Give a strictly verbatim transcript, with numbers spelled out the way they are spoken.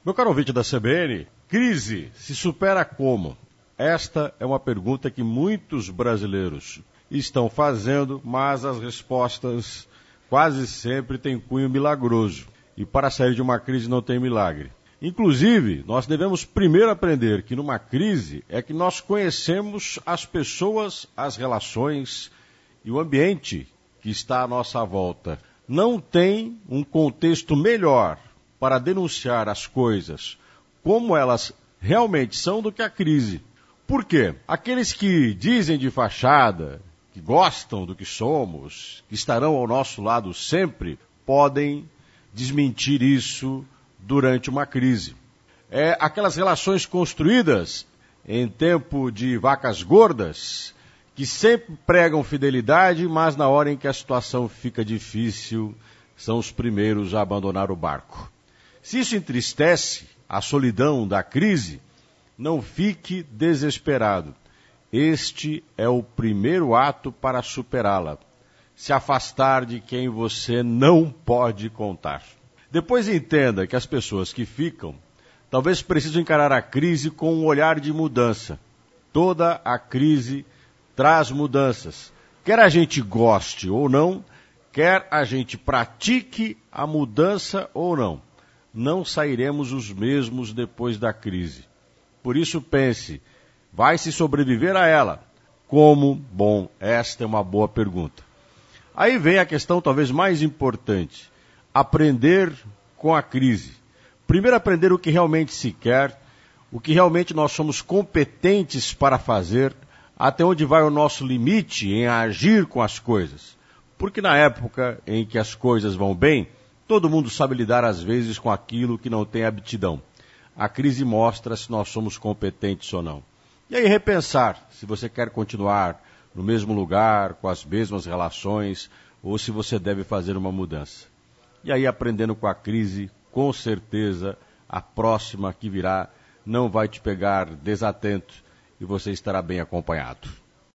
Meu caro ouvinte da C B N, crise se supera como? Esta é uma pergunta que muitos brasileiros estão fazendo, mas as respostas quase sempre têm cunho milagroso. E para sair de uma crise não tem milagre. Inclusive, nós devemos primeiro aprender que numa crise é que nós conhecemos as pessoas, as relações e o ambiente que está à nossa volta. Não tem um contexto melhor para denunciar as coisas como elas realmente são do que a crise. Por quê? Aqueles que dizem de fachada, que gostam do que somos, que estarão ao nosso lado sempre, podem desmentir isso durante uma crise. É aquelas relações construídas em tempo de vacas gordas, que sempre pregam fidelidade, mas na hora em que a situação fica difícil, são os primeiros a abandonar o barco. Se isso entristece a solidão da crise, não fique desesperado. Este é o primeiro ato para superá-la. Se afastar de quem você não pode contar. Depois entenda que as pessoas que ficam, talvez precisem encarar a crise com um olhar de mudança. Toda a crise traz mudanças. Quer a gente goste ou não, quer a gente pratique a mudança ou não, não sairemos os mesmos depois da crise. Por isso pense, vai se sobreviver a ela? Como? Bom, esta é uma boa pergunta. Aí vem a questão talvez mais importante, aprender com a crise. Primeiro aprender o que realmente se quer, o que realmente nós somos competentes para fazer, até onde vai o nosso limite em agir com as coisas. Porque na época em que as coisas vão bem, todo mundo sabe lidar às vezes com aquilo que não tem aptidão. A crise mostra se nós somos competentes ou não. E aí repensar se você quer continuar no mesmo lugar, com as mesmas relações, ou se você deve fazer uma mudança. E aí aprendendo com a crise, com certeza a próxima que virá não vai te pegar desatento e você estará bem acompanhado.